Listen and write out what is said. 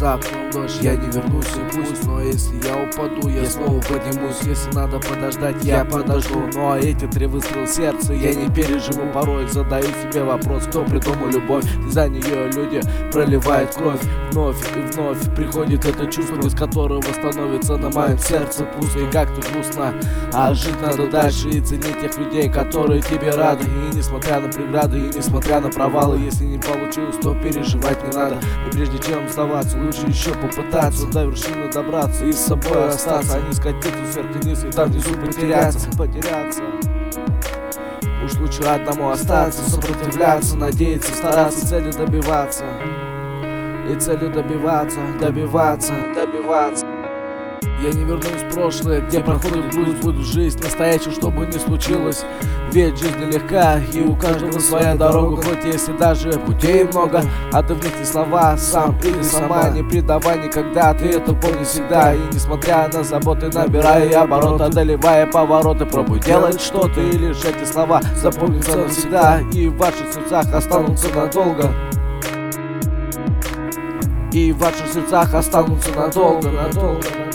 за окном дождь, я не вернусь и пусть. Но если я упаду, я снова поднимусь. Если надо подождать, я подожду. Ну а эти 3 выстрела сердца я не переживу. Порой задаю себе вопрос, кто придумал любовь. И за нее люди проливают кровь. Вновь и вновь приходит это чувство, без которого становится на моем сердце пусто. И как-то грустно, а жить надо дальше и ценить тех людей, которые тебе рады. И несмотря на преграды, и несмотря на провалы, если не получилось, то переживать не надо. И прежде чем сдаваться, лучше еще попытаться до вершины добраться и с собой остаться, а не скатиться вверх вниз и там внизу потеряться. Уж лучше одному остаться, сопротивляться, надеяться, стараться, цели добиваться. И целью добиваться. Я не вернусь в прошлое, где проходит грусть, буду жизнь настоящую, что бы ни случилось. Ведь жизнь нелегка, и у каждого своя дорога. Хоть если даже путей много, а ты в них не слова, сам или сама. Не предавай никогда, ты это помни всегда. И несмотря на заботы, набирая обороты, одолевая повороты, пробуй делать что-то, и лишь эти слова запомнятся навсегда и в ваших сердцах останутся надолго. И в ваших сердцах останутся надолго.